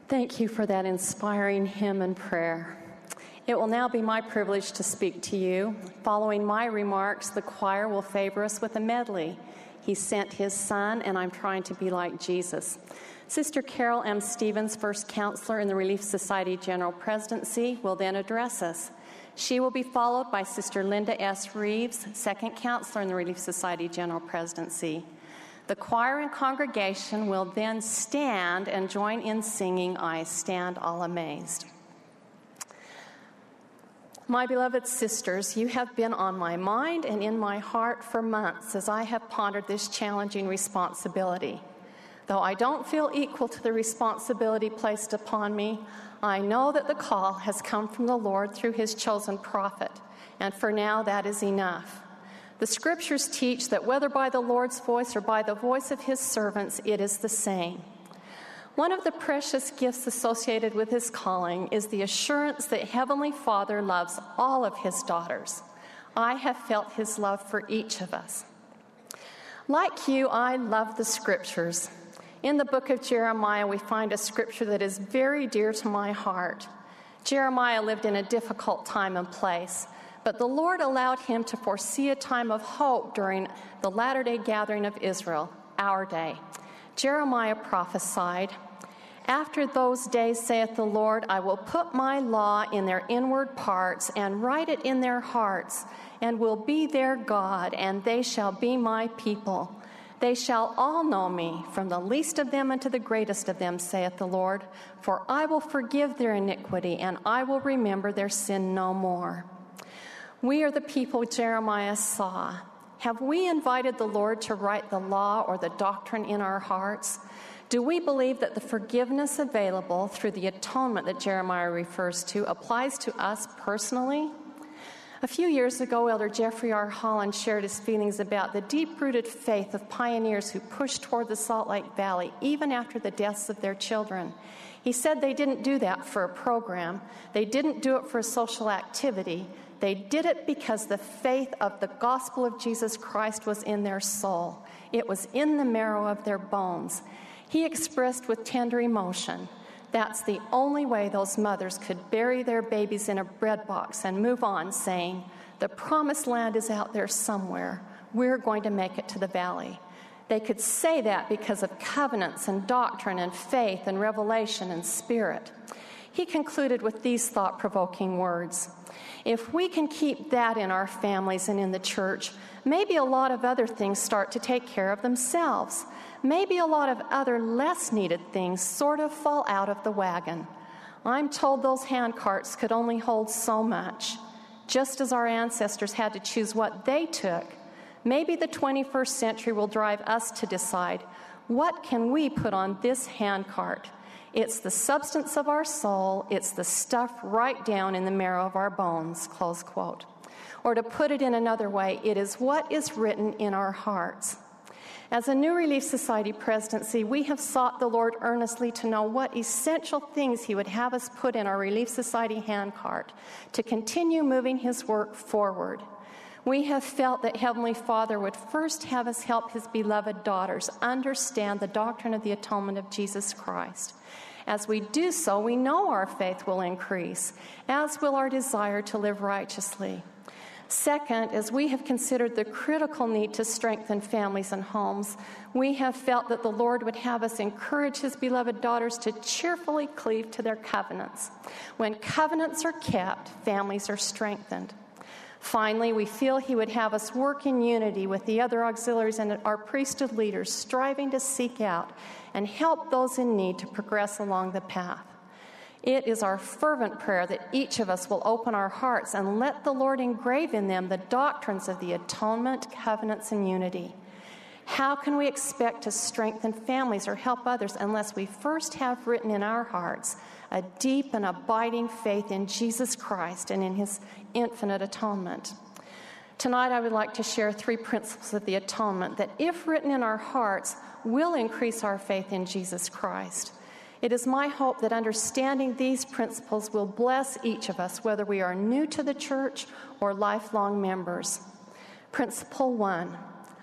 Thank you for that inspiring hymn and prayer. It will now be my privilege to speak to you. Following my remarks, the choir will favor us with a medley. He sent his son, and I'm trying to be like Jesus. Sister Carol M. Stevens, first counselor in the Relief Society General Presidency, will then address us. She will be followed by Sister Linda S. Reeves, second counselor in the Relief Society General Presidency. The choir and congregation will then stand and join in singing, "I Stand All Amazed." My beloved sisters, you have been on my mind and in my heart for months as I have pondered this challenging responsibility. Though I don't feel equal to the responsibility placed upon me, I know that the call has come from the Lord through his chosen prophet, and for now that is enough. The scriptures teach that whether by the Lord's voice or by the voice of his servants, it is the same. One of the precious gifts associated with his calling is the assurance that Heavenly Father loves all of his daughters. I have felt his love for each of us. Like you, I love the scriptures. In the book of Jeremiah, we find a scripture that is very dear to my heart. Jeremiah lived in a difficult time and place, but the Lord allowed him to foresee a time of hope during the latter-day gathering of Israel, our day. Jeremiah prophesied, "After those days, saith the Lord, I will put my law in their inward parts and write it in their hearts, and will be their God, and they shall be my people. They shall all know me, from the least of them unto the greatest of them, saith the Lord, for I will forgive their iniquity, and I will remember their sin no more." We are the people Jeremiah saw. Have we invited the Lord to write the law or the doctrine in our hearts? Do we believe that the forgiveness available through the atonement that Jeremiah refers to applies to us personally? A few years ago, Elder Jeffrey R. Holland shared his feelings about the deep-rooted faith of pioneers who pushed toward the Salt Lake Valley even after the deaths of their children. He said they didn't do that for a program. They didn't do it for a social activity. They did it because the faith of the gospel of Jesus Christ was in their soul. It was in the marrow of their bones. He expressed with tender emotion, that's the only way those mothers could bury their babies in a bread box and move on, saying, "The promised land is out there somewhere. We're going to make it to the valley." They could say that because of covenants and doctrine and faith and revelation and spirit. He concluded with these thought-provoking words, "If we can keep that in our families and in the church, maybe a lot of other things start to take care of themselves. Maybe a lot of other less needed things sort of fall out of the wagon. I'm told those hand carts could only hold so much. Just as our ancestors had to choose what they took, maybe the 21st century will drive us to decide, what can we put on this hand cart? It's the substance of our soul. It's the stuff right down in the marrow of our bones," close quote. Or to put it in another way, it is what is written in our hearts. As a New Relief Society presidency, we have sought the Lord earnestly to know what essential things he would have us put in our Relief Society handcart to continue moving his work forward. We have felt that Heavenly Father would first have us help his beloved daughters understand the doctrine of the atonement of Jesus Christ. As we do so, we know our faith will increase, as will our desire to live righteously. Second, as we have considered the critical need to strengthen families and homes, we have felt that the Lord would have us encourage his beloved daughters to cheerfully cleave to their covenants. When covenants are kept, families are strengthened. Finally, we feel he would have us work in unity with the other auxiliaries and our priesthood leaders, striving to seek out and help those in need to progress along the path. It is our fervent prayer that each of us will open our hearts and let the Lord engrave in them the doctrines of the atonement, covenants, and unity. How can we expect to strengthen families or help others unless we first have written in our hearts a deep and abiding faith in Jesus Christ and in his infinite atonement? Tonight, I would like to share 3 principles of the atonement that, if written in our hearts, will increase our faith in Jesus Christ. It is my hope that understanding these principles will bless each of us, whether we are new to the church or lifelong members. Principle 1.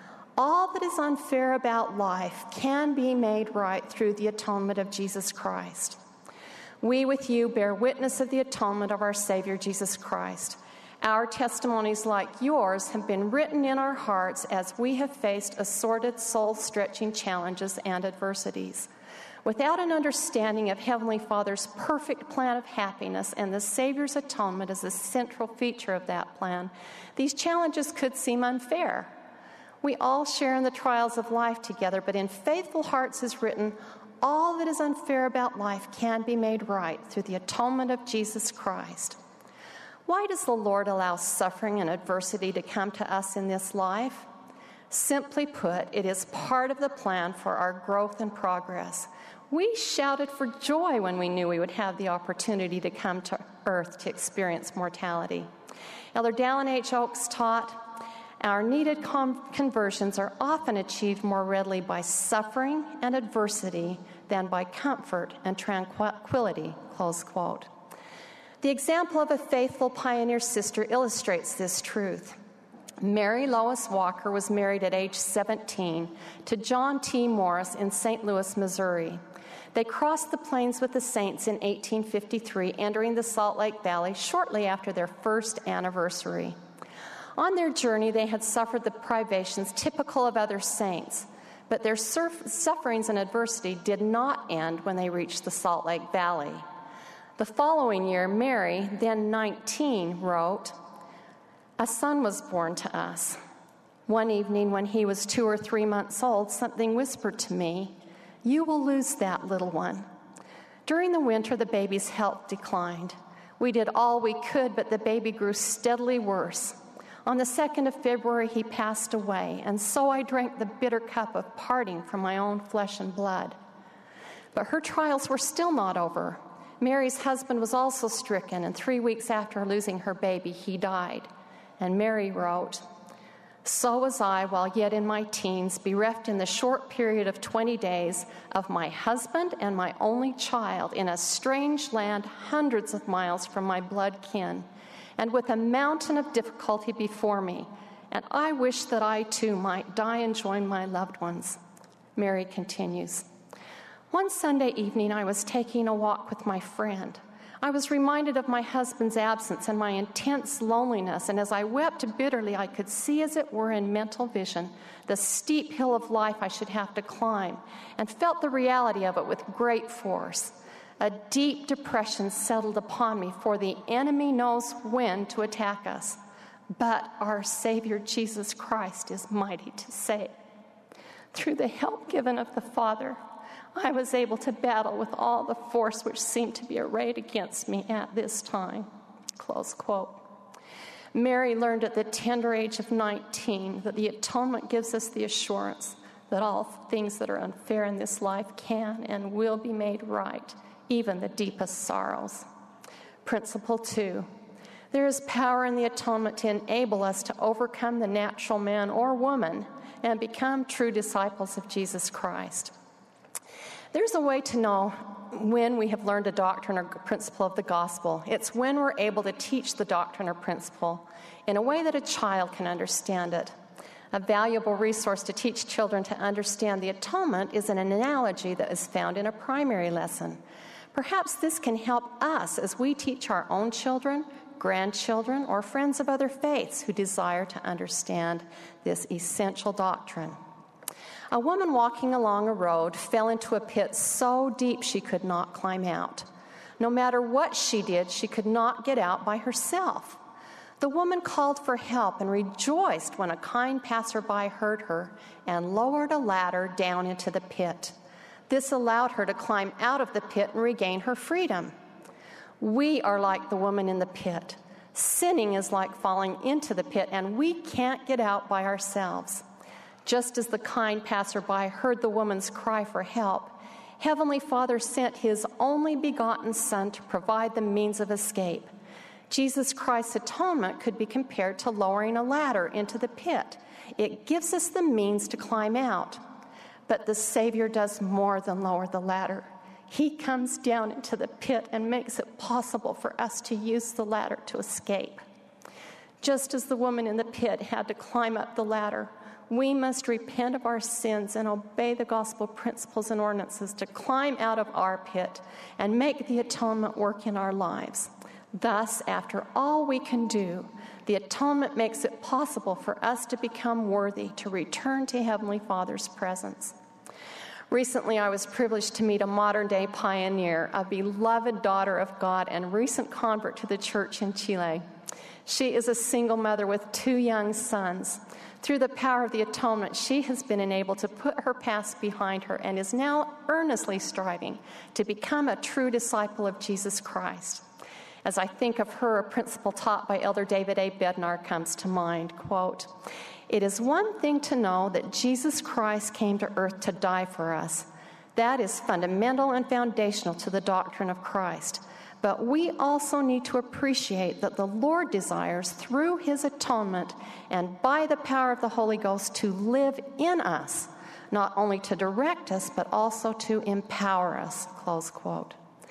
All that is unfair about life can be made right through the atonement of Jesus Christ. We with you bear witness of the atonement of our Savior Jesus Christ. Our testimonies like yours have been written in our hearts as we have faced assorted, soul-stretching challenges and adversities. Without an understanding of Heavenly Father's perfect plan of happiness and the Savior's atonement as a central feature of that plan, these challenges could seem unfair. We all share in the trials of life together, but in Faithful Hearts is written, all that is unfair about life can be made right through the atonement of Jesus Christ. Why does the Lord allow suffering and adversity to come to us in this life? Simply put, it is part of the plan for our growth and progress. We shouted for joy when we knew we would have the opportunity to come to earth to experience mortality. Elder Dallin H. Oaks taught, our needed conversions are often achieved more readily by suffering and adversity than by comfort and tranquility, close quote. The example of a faithful pioneer sister illustrates this truth. Mary Lois Walker was married at age 17 to John T. Morris in St. Louis, Missouri. They crossed the plains with the saints in 1853, entering the Salt Lake Valley shortly after their first anniversary. On their journey, they had suffered the privations typical of other saints, but their sufferings and adversity did not end when they reached the Salt Lake Valley. The following year, Mary, then 19, wrote, "A son was born to us. One evening when he was 2 or 3 months old, something whispered to me, 'You will lose that little one.' During the winter, the baby's health declined. We did all we could, but the baby grew steadily worse. On the 2nd of February, he passed away, and so I drank the bitter cup of parting from my own flesh and blood." But her trials were still not over. Mary's husband was also stricken, and 3 weeks after losing her baby, he died. And Mary wrote, "So was I, while yet in my teens, bereft in the short period of 20 days of my husband and my only child in a strange land hundreds of miles from my blood kin, and with a mountain of difficulty before me, and I wish that I too might die and join my loved ones." Mary continues, "One Sunday evening I was taking a walk with my friend. I was reminded of my husband's absence and my intense loneliness, and as I wept bitterly, I could see, as it were in mental vision, the steep hill of life I should have to climb, and felt the reality of it with great force. A deep depression settled upon me, for the enemy knows when to attack us. But our Savior Jesus Christ is mighty to save. Through the help given of the Father, I was able to battle with all the force which seemed to be arrayed against me at this time." Close quote. Mary learned at the tender age of 19 that the atonement gives us the assurance that all things that are unfair in this life can and will be made right, even the deepest sorrows. Principle 2. There is power in the atonement to enable us to overcome the natural man or woman and become true disciples of Jesus Christ. There's a way to know when we have learned a doctrine or principle of the gospel. It's when we're able to teach the doctrine or principle in a way that a child can understand it. A valuable resource to teach children to understand the atonement is an analogy that is found in a primary lesson. Perhaps this can help us as we teach our own children, grandchildren, or friends of other faiths who desire to understand this essential doctrine. A woman walking along a road fell into a pit so deep she could not climb out. No matter what she did, she could not get out by herself. The woman called for help and rejoiced when a kind passerby heard her and lowered a ladder down into the pit. This allowed her to climb out of the pit and regain her freedom. We are like the woman in the pit. Sinning is like falling into the pit, and we can't get out by ourselves. Just as the kind passerby heard the woman's cry for help, Heavenly Father sent His only begotten Son to provide the means of escape. Jesus Christ's atonement could be compared to lowering a ladder into the pit. It gives us the means to climb out. But the Savior does more than lower the ladder. He comes down into the pit and makes it possible for us to use the ladder to escape. Just as the woman in the pit had to climb up the ladder, we must repent of our sins and obey the gospel principles and ordinances to climb out of our pit and make the atonement work in our lives. Thus, after all we can do, the atonement makes it possible for us to become worthy to return to Heavenly Father's presence. Recently, I was privileged to meet a modern-day pioneer, a beloved daughter of God and recent convert to the church in Chile. She is a single mother with 2 young sons. Through the power of the atonement, she has been enabled to put her past behind her and is now earnestly striving to become a true disciple of Jesus Christ. As I think of her, a principle taught by Elder David A. Bednar comes to mind, quote, "It is one thing to know that Jesus Christ came to earth to die for us. That is fundamental and foundational to the doctrine of Christ. But we also need to appreciate that the Lord desires, through his atonement and by the power of the Holy Ghost, to live in us, not only to direct us, but also to empower us," close quote.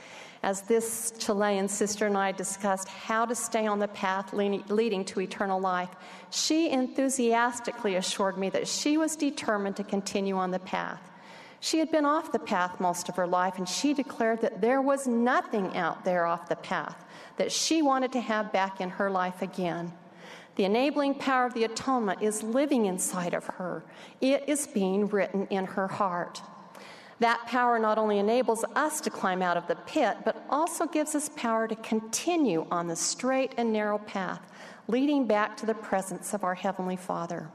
As this Chilean sister and I discussed how to stay on the path leading to eternal life, she enthusiastically assured me that she was determined to continue on the path. She had been off the path most of her life, and she declared that there was nothing out there off the path that she wanted to have back in her life again. The enabling power of the atonement is living inside of her. It is being written in her heart. That power not only enables us to climb out of the pit, but also gives us power to continue on the straight and narrow path, leading back to the presence of our Heavenly Father.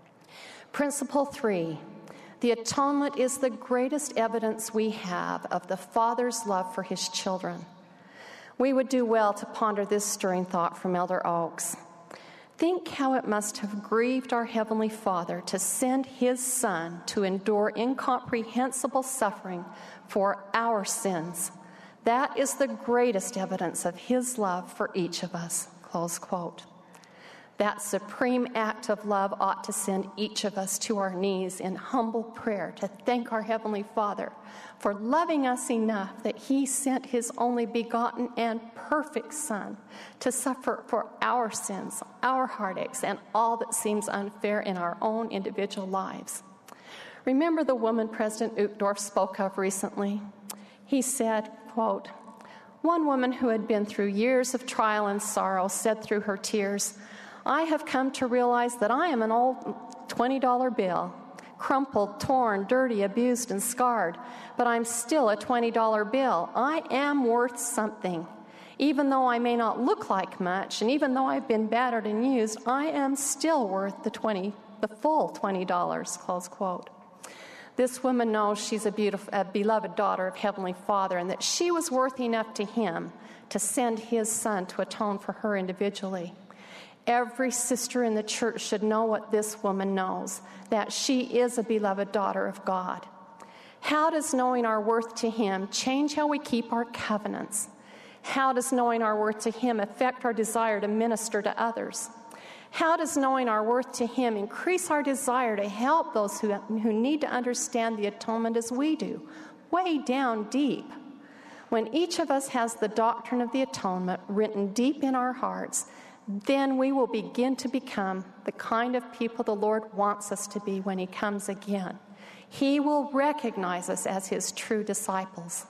Principle 3, the atonement is the greatest evidence we have of the Father's love for his children. We would do well to ponder this stirring thought from Elder Oaks. Think how it must have grieved our Heavenly Father to send his Son to endure incomprehensible suffering for our sins. That is the greatest evidence of his love for each of us, close quote. That supreme act of love ought to send each of us to our knees in humble prayer to thank our Heavenly Father for loving us enough that he sent his only begotten and perfect Son to suffer for our sins, our heartaches, and all that seems unfair in our own individual lives. Remember the woman President Uchtdorf spoke of recently? He said, quote, "One woman who had been through years of trial and sorrow said through her tears, 'I have come to realize that I am an old $20 bill, crumpled, torn, dirty, abused, and scarred, but I'm still a $20 bill. I am worth something. Even though I may not look like much, and even though I've been battered and used, I am still worth the full $20, close quote. This woman knows she's a beloved daughter of Heavenly Father, and that she was worth enough to him to send his Son to atone for her individually. Every sister in the church should know what this woman knows, that she is a beloved daughter of God. How does knowing our worth to him change how we keep our covenants? How does knowing our worth to him affect our desire to minister to others? How does knowing our worth to him increase our desire to help those who need to understand the atonement as we do, way down deep? When each of us has the doctrine of the atonement written deep in our hearts, then we will begin to become the kind of people the Lord wants us to be when he comes again. He will recognize us as his true disciples.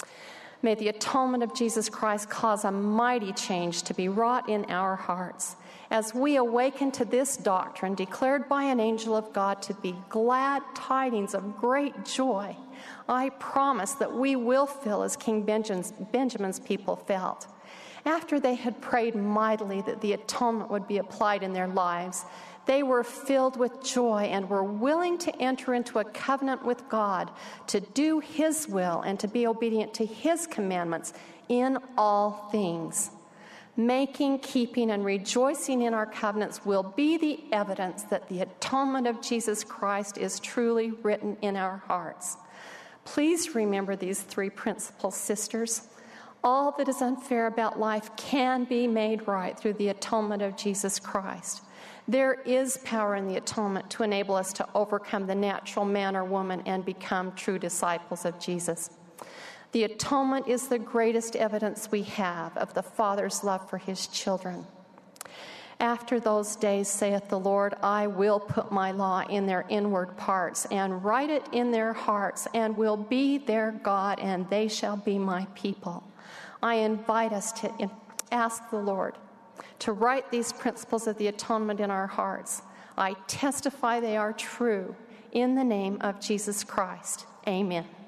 May the atonement of Jesus Christ cause a mighty change to be wrought in our hearts as we awaken to this doctrine declared by an angel of God to be glad tidings of great joy. I promise that we will feel as King Benjamin's people felt. After they had prayed mightily that the atonement would be applied in their lives, they were filled with joy and were willing to enter into a covenant with God to do his will and to be obedient to his commandments in all things. Making, keeping, and rejoicing in our covenants will be the evidence that the atonement of Jesus Christ is truly written in our hearts. Please remember these 3 principles, sisters. All that is unfair about life can be made right through the atonement of Jesus Christ. There is power in the atonement to enable us to overcome the natural man or woman and become true disciples of Jesus. The atonement is the greatest evidence we have of the Father's love for his children. After those days, saith the Lord, I will put my law in their inward parts and write it in their hearts, and will be their God, and they shall be my people. I invite us to ask the Lord to write these principles of the atonement in our hearts. I testify they are true in the name of Jesus Christ. Amen.